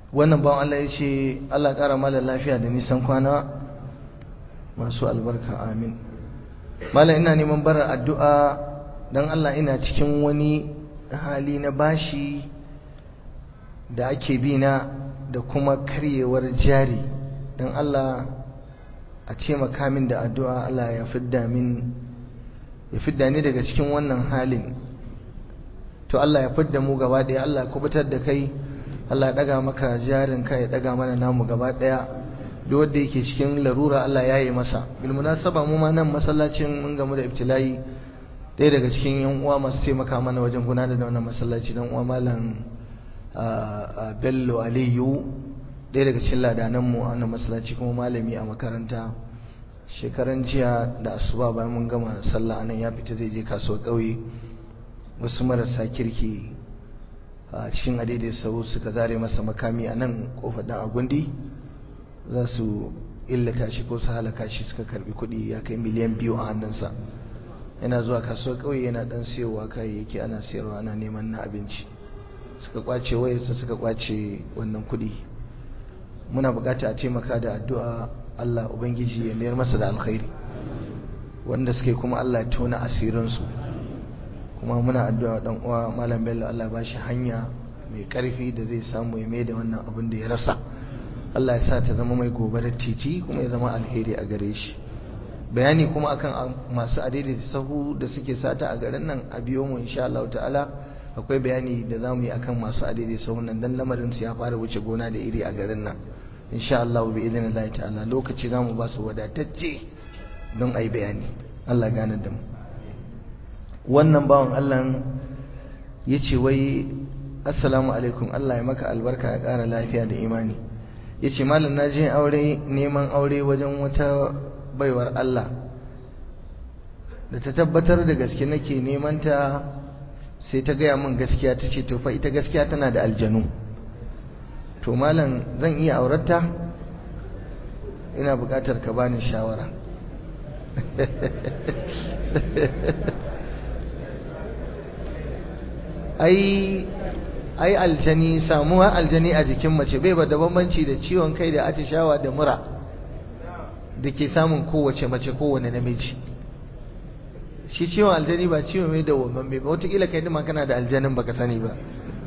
wannan bawan Allah ya ce Allah ƙara malam lafiya da nisan kwana masu albarka amin. Malam ina neman barar addu'a don Allah, ina cikin wani hali na bashi da ake bina da kuma karyewar jari, don Allah a taimaka min da addu'a Allah ya fidda ni daga cikin wannan halin. To Allah ya fidda mu gaba ɗaya, Allah ya kubutar da kai, Allah ya ɗaga maka jarin ka, ya ɗaga mana namu gaba ɗaya. Duk wanda yake cikin larura Allah ya yi masa. Bil munasaba mu ma nan masallacin mun gamu da ibtila'i, ɗaya daga cikin yan uwa masu taimaka mana wajen gudanar da wannan masallaci, dan uwa malam Bello Aliyu, ɗaya daga cikin ladanan mu a wannan masallaci kuma malami a makaranta. Shekaran jiya da asuba bayan mun gama sallah anan ya fita zai je kasuwar ƙauye, wasu marasa kirki a cikin adaidai sau suka zare masa makami a nan kofar dan agundi, za su illata shi ko su halaka shi. Suka karbi kuɗi ya kai miliyan 2 a hannunsa. Yana zuwa kasuwar ƙauye yana dan siyowa kayayyaki ana siyarwa, ana neman na abinci. Suka kwace wayarsa, suka kwace wannan kuɗi. Muna bukata a taimaka da addu'a, Allah ubangiji ya mayar masa da alkhairi, wanda suke kuma Allah ya tona asirinsu. Kuma muna addu'a dan uwa malam Bello, Allah ba shi hanya mai karfi da zai samu ya mai da wannan abin da ya rasa. Allah ya sa ta zama mai gobarar titi kuma ya zama alheri a gare shi. Bayani kuma akan masu adaidaita sahu da suke sata a garin nan, a biyo mu insha Allah ta'ala. Akwai bayani da zamu yi akan masu adaidaita sahu nan, dan lamarin su ya fara wuce gona da iri a garin nan. Insha Allah bi idnillahi ta'ala lokaci zamu ba su wadatacce don ai bayani. Allah gane da mu. Wannan bawan Allah yace wai assalamu alaikum, Allah ya maka albarka, ya ƙara lafiya da imani. Yace malam na je neman aure wajen wata baiwar Allah, da ta tabbatar da gaske nake neman ta, sai ta gaya min gaskiya, ta ce to fa ita gaskiya tana da aljanu. To malam zan iya aurarta? Ina buƙatar ka bani shawara. ai aljani, samuwa aljani a jikin mace bai ba da bambanci da ciwon kai da atishawa da mura da ke samun kowace mace, kowane namiji. Shi ciwon aljani ba ciwo mai da wamamme ba, wataƙila kai dima kana da aljanin baka sani ba.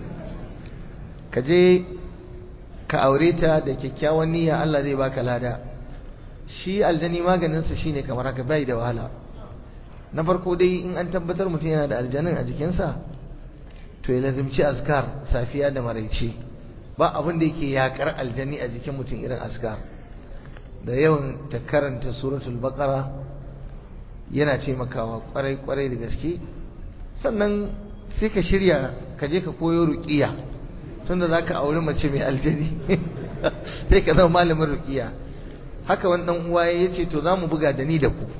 Ka je ka aure ta da kyakkyawan niyya, Allah zai baka lada. Shi aljani maganinsa shine kamar haka, bai da wahala. Na farko dai in an tabbatar mutum yana da aljanin a jikinsa, to ya lazimci azkar safiya da maraice. Ba abin da yake yakar aljani a jikin mutum irin azkar. Da yawan ta karanta suratul baqara yana taimakawa kwarai da gaske. Sannan sai ka shirya ka je ka koyo ruqiya, tunda zaka aure mace mai aljani sai ka zama malamin ruqiya. Haka wani dan uwa yace to zamu buga da ni da ku.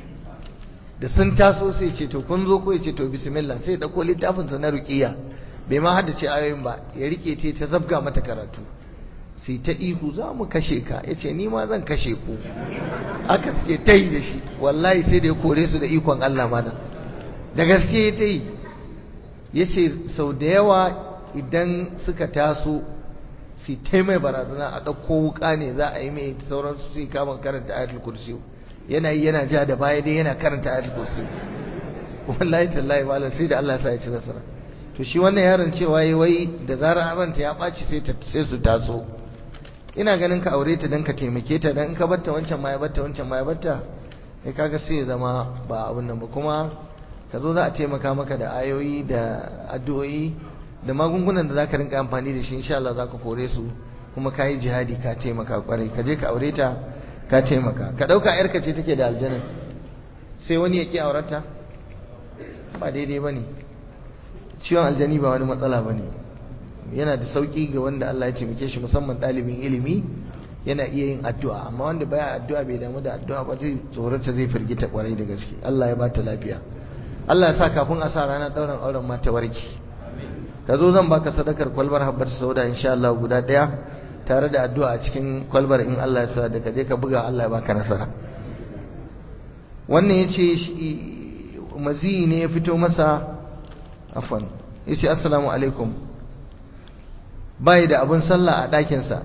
Da sun taso sai ce to kun zo, ko yace to bismillah, sai dauko littafin sa na ruqiya, bai ma haddace ayoyin ba, ya rike ta zabga mata karatu. Sai ta ihu za mu kashe ka, yace ni ma zan kashe ku. Haka suke tayi da shi, wallahi sai da ya kore su da ikon Allah malam. Da gaske ta yi. Yace sau da yawa idan suka taso sai ta mai barazana, a dauko wuka ne za a yi mai sauransu, sai kama karanta ayatul kursi. Yana yi yana ja da baya dai yana karanta ayatul kursi. Wallahi tallahi malam sai da Allah ya sa ya ci nasara. To shi wannan yaron cewa wai da zarar ranta ya baci sai su taso. Ina ganin ka aure ta dan ka taimake ta, dan in ka batta wancan ma ya batta, wancan ma ya batta, kai kaga sai ya zama ba abun nan ba. Kuma ka zo za a taimaka maka da ayoyi da addu'o'i da magungunan da zaka rinka amfani da shi, insha Allah zaka kore su, kuma kai jihadi ka taimaka kwarai. Ka je ka aure ta, ka taimaka. Ka dauka yarka ce take da aljanna, sai wani ya ki aurata, ba daidai bane. Ciwon aljani ba wani matsala bane, yana da sauki ga wanda Allah ya taimake shi, musamman ɗalibin ilimi yana iya yin addu'a. Amma wanda baya addu'a, bai damu da addu'a ba, zai tsorata, zai firgita kwarai da gaske. Allah ya bata lafiya. Allah ya sa kafin a sa ranar ɗaurin auren ma ta warke. Ka zo zan baka sadakar kwalbar habbatu sauda insha Allah guda ɗaya, tare da addu'a a cikin kwalbar in Allah ya sa, da ka je ka buga Allah ya baka nasara. Wannan yace mazi ne ya fito masa, afwan, yace assalamu alaikum bai da abin sallah a ɗakinsa,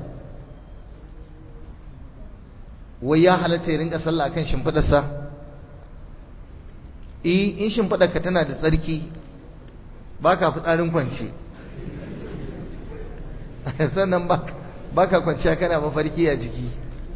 wai ya halatta ya rinka sallah akan shimfiɗarsa? in shimfiɗarka tana da tsarki baka fitsarin kwance sannan baka kwanciya kana mafarki a jiki,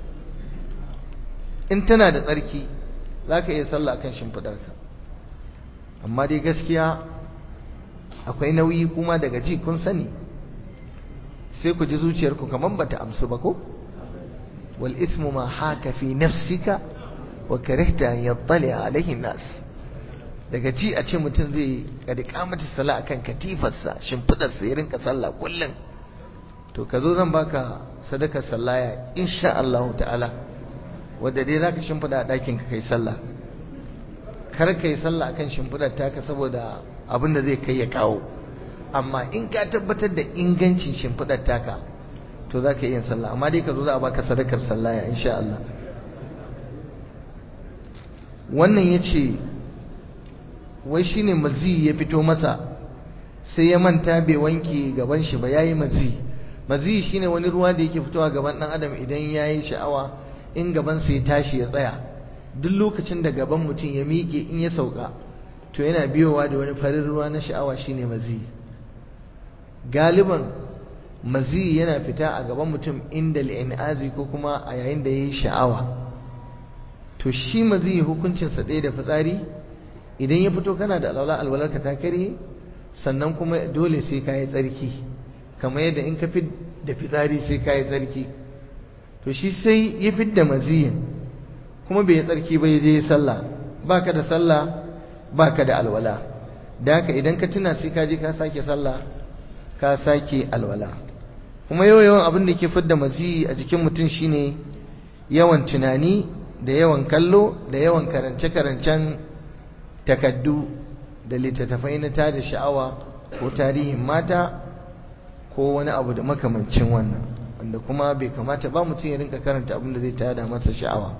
in tana da tsarki zaka iya sallah akan shimfiɗarka. amma dai gaskiya akwai nauyi, kuma daga ji kun sani, sai ku ji zuciyarku kaman bata amsu ba ko. wal ismu ma haka fi nafsika wa karihta an yattali alaihi nas. daga ji a ce mutum zai kada kamata sala akan katifarsa shimfidarsa ya rinka sallah kullum, to ka zo zan baka sadakar sallaya insha Allah ta'ala, wanda dai zaka shimfida a ɗakin ka kai sallah. kar kai sallah akan shimfidar taka saboda abin da zai kai ya kawo, amma in ka tabbatar da ingancin shimfidar taka to zaka yi yin sallah. amma dai ka zo za a baka sadakar sallaya insha Allah. wannan yace wai shine mazi ya fito masa sai ya manta bai wanke gaban shi ba, yayi mazi shine wani ruwa da yake fitowa gaban dan adam idan yayi sha'awa, in gaban sa ya tashi ya tsaya. duk lokacin da gaban mutum ya miƙe in ya sauka to yana biyowa da wani farin ruwa na sha'awa, shine mazi. galiban mazi yana fita a gaban mutum inda al'inazi ko kuma a yayin da yayi sha'awa. to shi mazi hukuncinsa ɗaya da fitsari. idan ya fito kana da alwalarka ta kare, sannan kuma dole sai ka yi tsarki, kamar yadda in ka fi da fitsari sai ka yi tsarki. to shi sai ya fi da maziyin kuma bai yi tsarki ba, ya je sallah. baka da sallah baka da alwala, da haka idan ka tuna sai ka je ka sake sallah ka sake alwala. kuma yawan abin da ke fidda maziyi a jikin mutum shine yawan tunani da yawan kallo da yawan karance-karancen takaddu da littattafai na tada sha'awa ko tarihin mata ko wani abu da makamancin wannan, wanda kuma bai kamata ba mutum ya rinka karanta abin da zai tada masa sha'awa.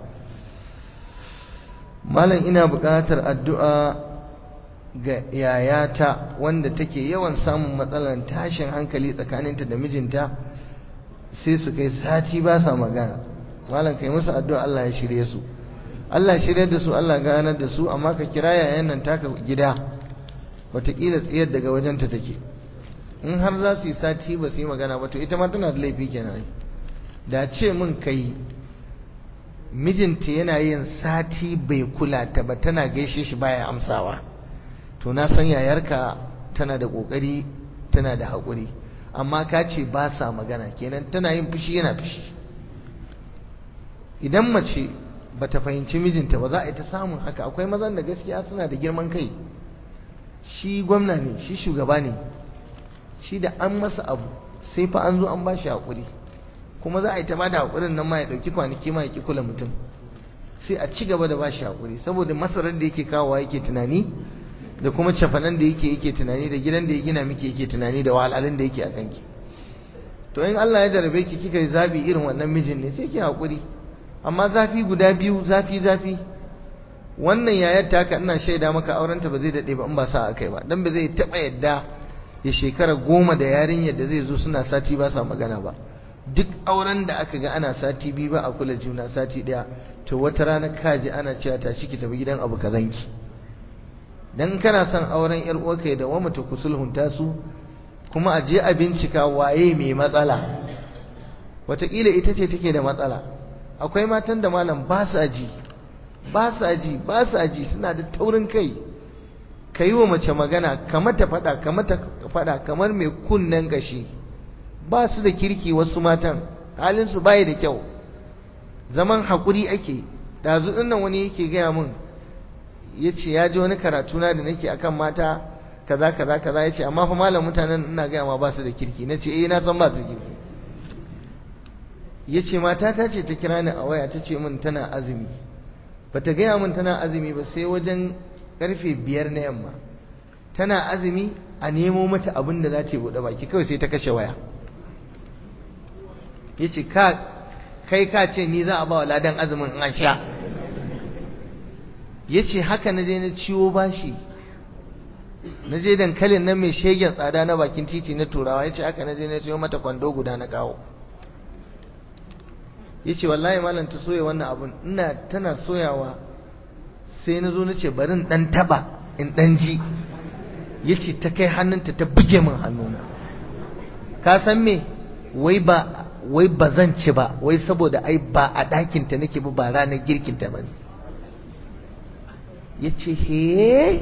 malam ina buƙatar addu'a ga yayata wanda take yawan samun matsalar tashin hankali tsakaninta da mijinta, sai su kai sati ba sa magana. malam kai musu addu'a Allah ya shirye su, Allah ya shirye da su, Allah ganar da su. amma ka kira yayan nan taka gida, wataƙila tsiyar daga wajenta take. in har za su yi sati ba su yi magana ba, to ita ma tana da laifi kenan. da ce mun kai mijinta yana yin sati bai kula ta ba, tana gaishe shi baya amsawa, to na san yayarka tana da kokari, tana da haƙuri. amma ka ce ba sa magana, kenan tana yin fushi yana fushi. idan mace bata fahimci mijinta ba, za a yi ta samun haka. akwai mazan da gaskiya suna da girman kai, shi gwamna ne, shi shugaba ne, shi da an masa abu sai fa an zo an ba shi haƙuri, kuma za a yi ta bada haƙurin nan ma ya ɗauki kwanaki ma ya ƙi kula mutum, sai a ci gaba da ba shi haƙuri, saboda masarar da yake kawowa yake tunani, da kuma cafanan da yake tunani, da gidan da ya gina miki yake tunani, da wahalhalun da yake a kanki. to in Allah ya jarabe ki kika yi zabi irin wannan mijin ne, sai ki haƙuri. amma zafi guda biyu, zafi wannan yayar taka ina shaida maka aurenta ba zai daɗe ba in ba sa akai ba, dan ba zai taɓa yadda ya shekara 10 da yarinyar da zai zo suna sati ba sa magana ba. duk auren da aka ga ana sati 2 ba a kula juna, sati 1, to wata rana kaji ana cewa tashi ki tafi gidan abu kazanki. dan kana son auren yar uwarka da wa mutu kusulhunta su, kuma a je a bincika waye mai matsala, wataƙila ita ce take da matsala. akwai matan da malam ba sa ji, suna da taurin kai. ka yi wa mace magana kamata faɗa kamar mai kunnen gashi. ba su da kirki wasu matan, halinsu bayi da kyau, zaman haƙuri ake. ɗazu ɗin nan wani yake gaya min, ya ce ya ji wani karatuna da nake akan mata kaza ya ce amma fa malam mutanen ina gaya ma ba su da kirki. na ce na san ba su da kirki. ya ce matata ce ta kira ni a waya ta ce min tana azumi, ba ta gaya min tana azumi ba sai wajen karfe 5 na yamma. tana azumi, a nemo mata abin da za ta yi buɗe baki, kawai sai ta kashe waya. ya ce kai ka ce ni za a ba wa ladan azumin an sha. ya ce haka na je na ciwo bashi na je dankalin nan mai shegen tsada na bakin titi na turawa ya ce haka na je na siyo mata kwando guda na kawo ya ce wallahi malam ta soya wannan abun tana soyawa sai na zo na ce bari in dan taba in dan ji ya ce ta kai hannunta ta buge min hannuna ka san me wai ba zan ci ba wai saboda ai ba a ɗakinta nake ba ranar girkinta ba ne ya ce he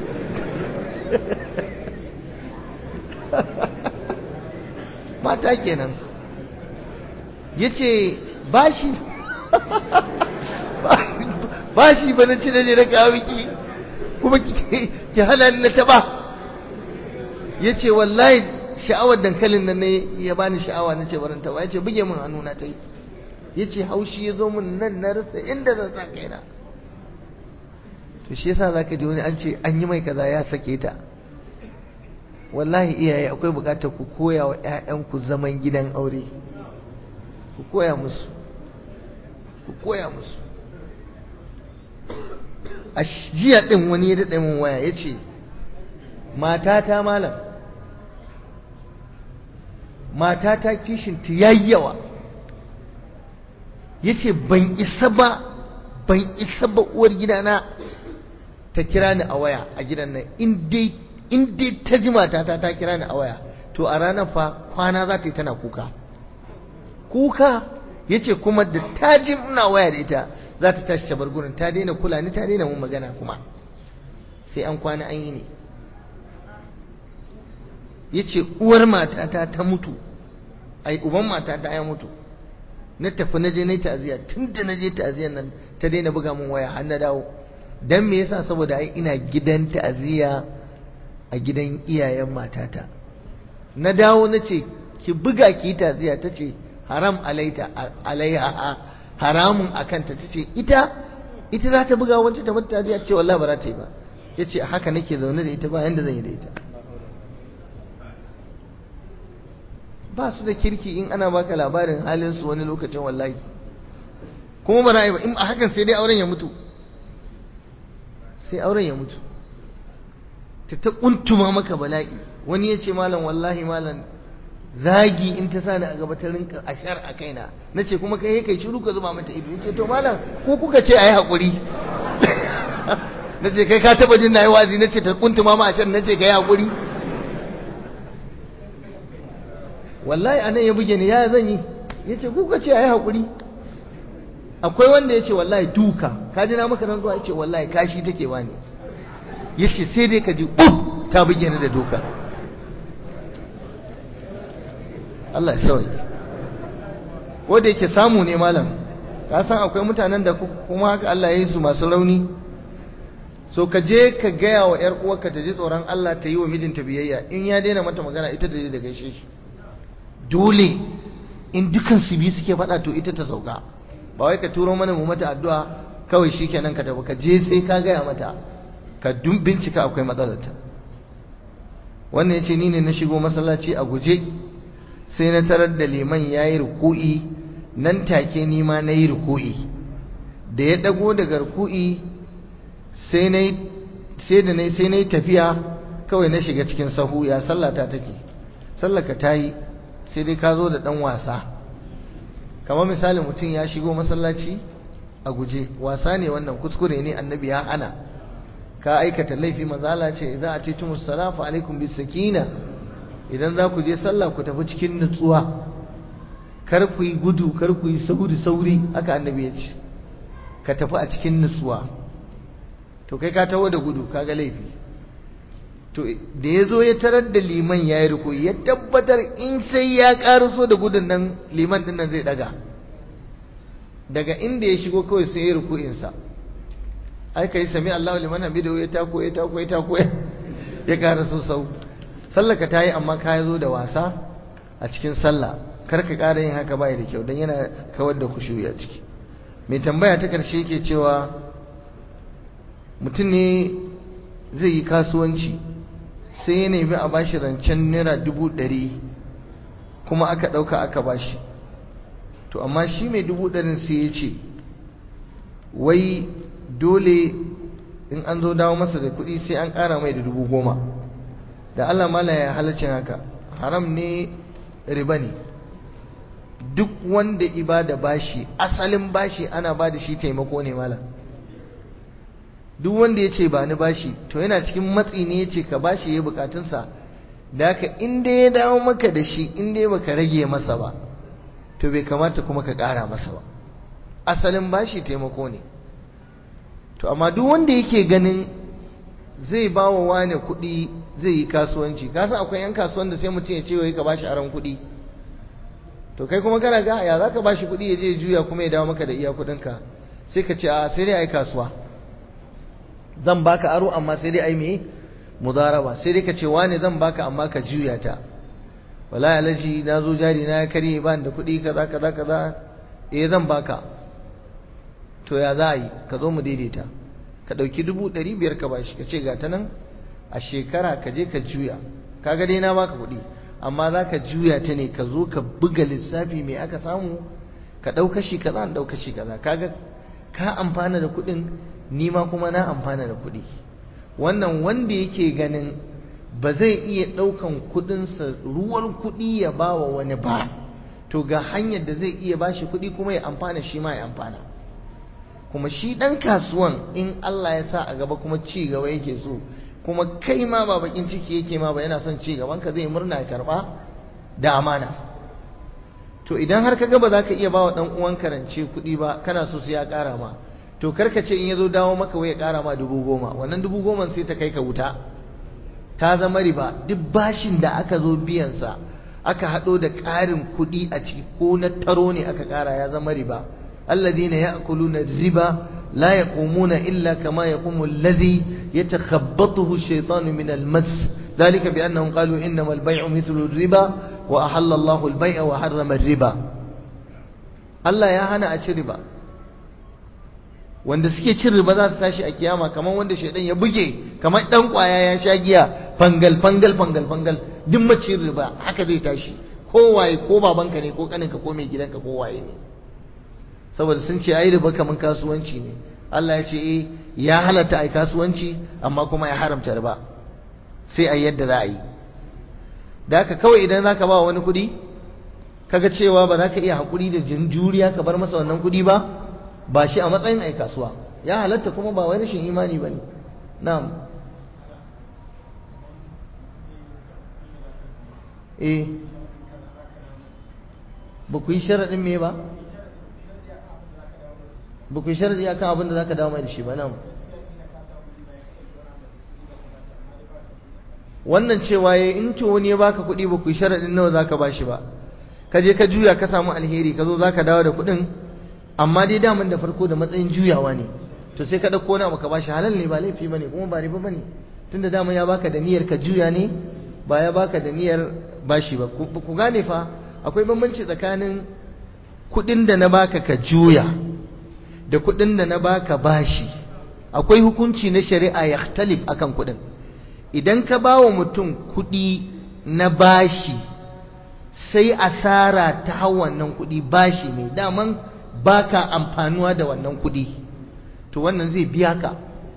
mata kenan ya ce bashi ba na ci da ne na kawo miki kuma ki hana ni na taba ya ce wallahi sha'awar dankalin nan ya bani sha'awa na ce barin taba ya ce buge min hannuna ta yi ya ce haushi ya zo min nan na rasa inda zan sa kaina to shi yasa zaka ji wani an ce an yi mai kaza ya sake ta wallahi iyaye akwai bukatar ku koya wa ƴaƴanku zaman gidan aure ku koya musu a jiya din wani ya daɗe min waya ya ce matata malam matata kishinta yayi yawa ya ce ban isa ba uwar gidana ta kira ni a waya a gidan nan in dai ta ji matata ta kira ni a waya to a ranar fa kwana za ta yi tana kuka ya ce kuma da ta ji ina waya da ita za ta tashi ta bar gurin ta daina kula ni ta daina mun magana kuma sai an kwana an yi ne ya ce uwar matata ta mutu ai uban matata ya mutu na tafi na je na yi ta'aziyya tun da na je ta'aziyyar nan ta daina buga mun waya har na dawo dan me yasa saboda ai ina gidan ta'aziyya a gidan iyayen matata na dawo na ce ki buga ki ta'aziyya ta ce haram alaiha haramun akan ta ce ita za ta buga wancan ta mata ta'aziyya ce wallahi ba za ta yi ba yace haka nake zaune da ita ba yanda zan yi da ita ba su da kirki in ana baka labarin halin su wani lokacin wallahi kuma ba ra'ayi ba in a hakan sai dai auren ya mutu ta kuntuma maka bala'i wani ya ce malam wallahi malam zagi in ta sani a gaba ta rinka ashar a kaina na ce kuma kai shiru ka zuba mata ido ya ce to malam ko kuka ce a yi haƙuri na ce kai ka taɓa jin na yi wazi na ce ta kuntuma ma a can na ce ka yi haƙuri wallahi anan ya buge ni ya zan yi ya ce kuka ce a yi haƙuri akwai wanda ya ce wallahi duka ka ji na maka rantsuwa ya ce wallahi kashi take wani ya ce sai dai ka ji ta buge ni da duka Allah ya sauke ko da yake samu ne malam ka san akwai mutanen da kuma haka Allah ya yi su masu rauni so ka je ka gaya wa ƴar uwarka ta ji tsoron Allah ta yi wa mijinta biyayya in ya daina mata magana ita da gaishe shi dole in dukan su biyu suke faɗa to ita ta sauka ba wai ka turo mana mu mata addu'a kawai shikenan ka tafi ka je sai ka gaya mata ka bincika akwai matsalarta wannan yace ni ne na shigo masallaci a guje sai na tarar da liman yayi ruku'i nan take ni ma nayi ruku'i da ya dago daga ruku'i sai nayi tafiya kawai na shiga cikin sahu ya sallata take sallaka tayi sai dai ka zo da dan wasa kamar misali mutum ya shigo masallaci a guje wasa ne wannan kuskure ne annabi ya hana ka aikata laifi manzala ce idza atitumus salafa alaikum bis sakina idan za ku je sallah ku tafi cikin nutsuwa kar ku yi gudu kar ku yi sauri haka annabi ya ce ka tafi a cikin nutsuwa to kai ka taho da gudu kaga laifi to da ya zo ya tarar da liman ya yi ruku ya tabbatar in sai ya ƙaruso da gudun nan liman din nan zai daga inda ya shigo kawai sai ya ruku'insa ai kai sami Allahu liman hamidu ya tako ya ƙaraso sau sallaka ta yi amma ka zo da wasa a cikin sallah kar ka ƙara yin haka bai da kyau don yana kawar da kushuyi a ciki mai tambaya ta ƙarshe yake cewa mutum ne zai yi kasuwanci sai ya nemi a bashi rancen naira 100,000 kuma aka ɗauka aka bashi to amma shi mai 100,000 sai ya ce wai dole in an zo dawo masa da kuɗi sai an ƙara mai da 10,000. da Allah mala ya halaccin haka haram ne, riba ne. duk wanda ibada bashi, asalin bashi ana ba da shi taimako ne malam. duk wanda ya ce ba ni bashi to yana cikin matsi ne, ya ce ka bashi ya bukatunsa, da haka inda ya dawo maka da shi inda baka rage masa ba to bai kamata kuma ka ƙara masa ba. asalin bashi taimako ne. to amma duk wanda yake ganin zai ba wa wane kuɗi zai yi kasuwanci, ka san akwai 'yan kasuwan da sai mutum ya ce wai ka bashi aron kuɗi, to kai kuma kana ga ya za ka bashi kuɗi ya je juya kuma ya dawo maka da iya kuɗinka, sai ka ce a sai dai a yi kasuwa, zan baka aro amma sai dai a yi me mudaraba, sai dai ka ce wane zan baka amma ka juya ta, wallahi alaji na zo jari na ya karye ba da kuɗi kaza kaza kaza, zan baka, to ya za a yi, ka zo mu daidaita, ka ɗauki 500,000 ka bashi, ka ce ga ta nan a shekara ka je ka juya, kaga dai na baka kuɗi amma za ka juya ta ne, ka zo ka buga lissafi mai aka samu, ka ɗauka shi kaza an ɗauka shi kaza, kaga ka amfana da kuɗin ni ma kuma na amfana da kuɗi. wannan wanda yake ganin ba zai iya ɗaukan kuɗinsa ruwan kuɗi ya ba wa wani ba, to ga hanyar da zai iya bashi kuɗi kuma ya amfana, shi ma ya amfana. kuma shi ɗan kasuwan in Allah ya sa a gaba kuma ci gaba yake so, kuma kai ma ba bakin ciki yake ma ba, yana son ci gaban ka, zai murna ya karɓa da amana. to idan har kaga ba za ka iya ba wa ɗan uwan karance kuɗi ba, kana so sai ya ƙara ma, to karka ce in ya zo dawo maka wai ya ƙara ma 10,000, wannan 10,000 sai ta kai ka wuta, ta zama riba. duk bashin da aka zo biyansa aka haɗo da ƙarin kuɗi a ciki ko na taro ne aka ƙara, ya zama riba. الذين يأكلون الربا لا يقومون إلا كما يقوم الذي يتخبطه الشيطان من المس ذلك بأنهم قالوا إنما البيع مثل الربا وأحل الله البيع وحرم الربا. الله يا هنا أشي ربا، wanda suke cin riba za su tashi a kiyama kamar wanda shaidan ya buge, kamar dan kwaya ya sha giya, fangal fangal fangal fangal, duk macin riba haka zai tashi, kowaye, ko babanka ne ko kaninka ko mai gidanka ko waye ne, saboda sun ce ai riba kamar kasuwanci ne. Allah ya ce ya halatta ai kasuwanci amma kuma ya haramta riba, sai ai yadda za a yi. da haka kawai idan zaka ba wani kuɗi kaga cewa ba za ka iya haƙuri da juriya ka bar masa wannan kuɗi ba shi a matsayin ai kasuwa, ya halatta kuma ba wai rashin imani bane. na'am. ba ku yi sharaɗin me ba? ba ku yi sharaɗi akan abin da za ka dawo mai da shi ba. nan wannan cewa ya in to wani ya baka kuɗi ba ku yi sharaɗin nawa za ka ba shi ba, ka je ka juya ka samu alheri, ka zo za ka dawo da kuɗin, amma dai daman da farko da matsayin juyawa ne, to sai ka ɗauko na ka ba shi, halal ne, ba laifi ba ne kuma ba riba ba ne, tunda daman ya baka da niyyar ka juya ne, ba ya baka da niyyar bashi ba. ku gane fa akwai bambanci tsakanin kuɗin da na baka ka juya da kuɗin da na baka bashi. akwai hukunci na shari'a ya talif akan kuɗin. idan ka ba wa mutum kuɗi na bashi sai asara ta hau wannan kuɗi, bashi ne daman baka amfanuwa da wannan kuɗi, to wannan zai biya ka.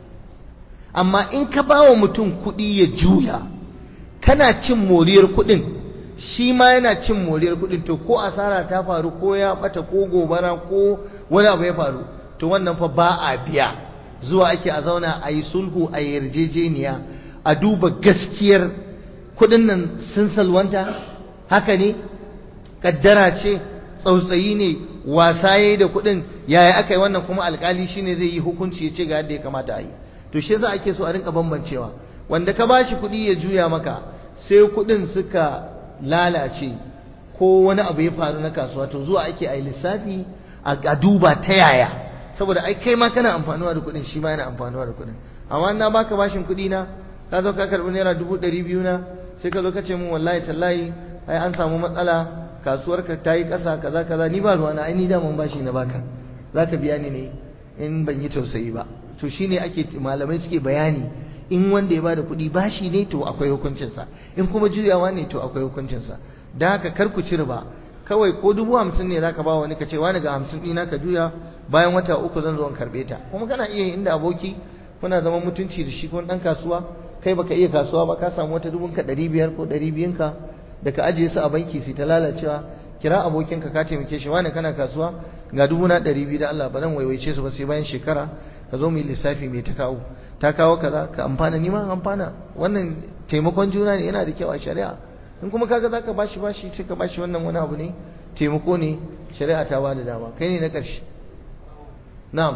amma in ka ba wa mutum kuɗi ya juya, kana cin moriyar kuɗin, shi ma yana cin moriyar kuɗin, to ko asara ta faru ko ya ɓata ko gobara ko wani abu ya faru, to wannan fa ba a biya. zuwa ake a zauna a yi sulhu, a yi yarjejeniya, a duba gaskiyar kuɗin nan sun salwanta, haka ne, kaddara ce, tsautsayi ne, wasa yayi da kuɗin, yaya aka yi wannan, kuma alkali shine zai yi hukunci ya ce ga yadda ya kamata a yi. to shi yasa ake so a rinka bambancewa, wanda ka bashi kuɗi ya juya maka sai kuɗin suka lalace ko wani abu ya faru na kasuwa, to zuwa ake a yi lissafi a duba ta yaya, saboda ai kai ma kana amfanuwa da kuɗin, shi ma yana amfanuwa da kuɗin. amma na baka bashin kuɗi na, ka zo ka karɓi naira 200,000 na, sai ka zo ka ce min wallahi tallahi ai an samu matsala, kasuwarka ta yi ƙasa kaza kaza, ni ba ruwana, ai ni daman bashi na baka, za ka biya ni ne in ban yi tausayi ba. to shine ake malamai suke bayani, in wanda ya bada kuɗi bashi ne to akwai hukuncinsa, in kuma juyawa ne to akwai hukuncinsa. da haka kar ku ci riba, kawai ko 50,000 ne zaka ba wani, ka ce wani ga 50 ɗina ka juya, bayan wata 3 zan zo in karɓe ta. kuma kana iya inda aboki kuna zaman mutunci da shi ko dan kasuwa, kai baka iya kasuwa ba, ka samu wata 500 ko 200 ka da ka ajiye su a banki sai ta lalacewa, kira abokinka ka taimake shi, wani kana kasuwa ga 200 da Allah ba zan waiwaice su ba sai bayan shekara ka zo mu yi lissafi mai ta kawo kaza ka amfana, ni ma amfana. Wannan taimakon juna ne, yana da kyau a shari'a. in kuma kaga zaka bashi sai ka bashi, wannan wani abu ne, taimako ne, shari'a ta bada dama. Kai ne na ƙarshe. Na'am.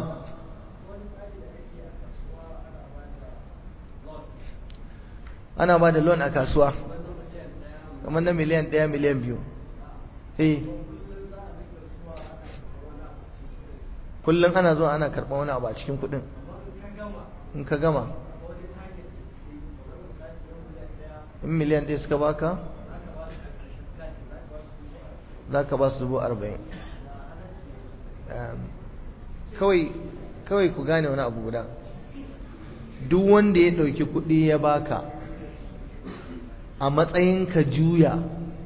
Ana ba da loan a kasuwa kamar na miliyan 1 miliyan 2. Kullum ana zuwa ana karɓa wani abu a cikin kuɗin. In ka gama in miliyan 1 suka baka za ka ba su 40,000. Kawai ku gane wani abu guda, duk wanda ya ɗauki kuɗi ya baka a matsayin ka juya,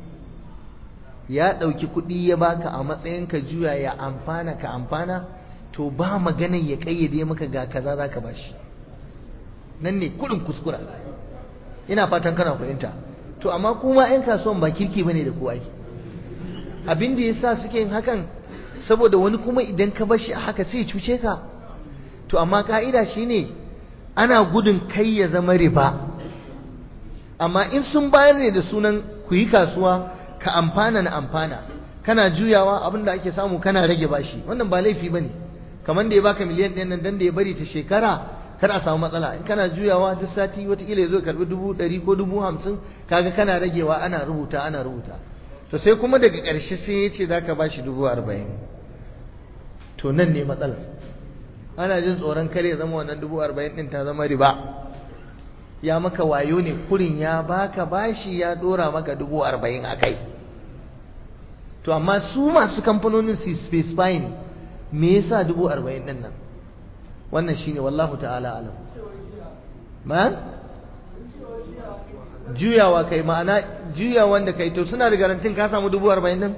ya ɗauki kuɗi ya baka a matsayin ka juya ya amfana ka amfana, to ba maganin ya ƙayyade maka ga kaza za ka bashi. Nan ne kuɗin kuskura. Ina fatan kana fahimta. To amma kuma 'yan kasuwan ba kirki bane da kowa. Abin da yasa suke yin hakan saboda wani kuma idan ka bashi a haka sai cuce ka. To amma ka'ida shine ana gudun kai ya zama riba. Amma in sun bayar ne da sunan ku yi kasuwa, ka amfana na amfana, kana juyawa, abin da ake samu kana rage bashi, wannan ba laifi bane. Kamar da ya baka miliyan 1 nan dan da ya bari ta shekara kar a samu matsala. In kana juyawa duk sati wataƙila ya zo karɓi 100,000 ko 50,000, kaga kana ragewa, ana rubuta. To sai kuma daga ƙarshe sai ya ce za ka ba shi 40,000. To nan ne matsala. Ana jin tsoron kare ya zama wannan 40,000 ɗin ta zama riba. Ya maka wayo ne, kurin ya baka bashi ya ɗora maka 40,000 a kai. To amma su masu kamfanonin su specifying me yasa 40,000 ɗin nan. Wannan shine wallahu ta'ala alam. Juyawa kai, ma'ana juyawan da kai, to suna da garantin ka samu 40,000 din?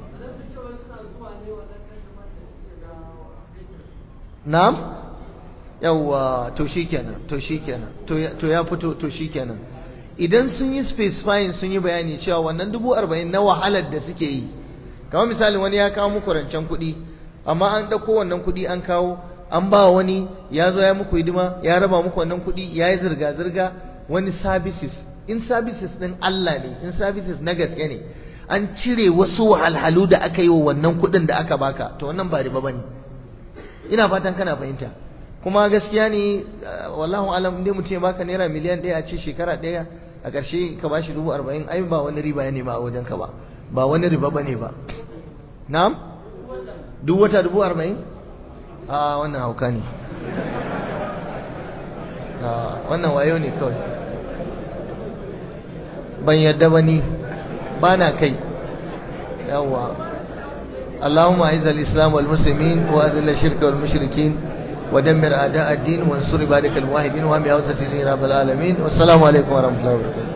Na'am? Yawwa, to shikenan to ya fito, to shikenan. Idan sun yi specifying, sun yi bayani cewa wannan 40,000 na wahalar da suke yi, kamar misalin wani ya kawo muku rancen kuɗi, amma an ɗauko wannan kuɗi an kawo an ba wani, ya zo ya muku hidima, ya raba muku wannan kuɗi, ya yi zirga-zirga, wani services. In services ɗin Allah ne, in services na gaske ne, an cire wasu wahalhalu da aka yi wa wannan kuɗin da aka baka, to wannan ba riba bane. Ina fatan kana fahimta. Kuma gaskiya ne, wallahu alam, inda mutum ya baka naira miliyan 1 a ce shekara 1 a ƙarshe ka bashi 40,000, ai ba wani riba ya nema a wajen ka ba wani riba bane ba. Na'am? Duk wata 40,000? A wannan hauka ne. Wannan wayo ne kawai. Ban yadda ba ni, ba na kai. Yawwa. Allahumma aiza al-islam wal muslimin wa adilla shirka wal mushrikin wa dammir a'da ad-din wa ansur ibadakal wahidin wa hami awtati rabbal alamin. Wassalamu alaikum wa rahmatullahi wa barakatuh.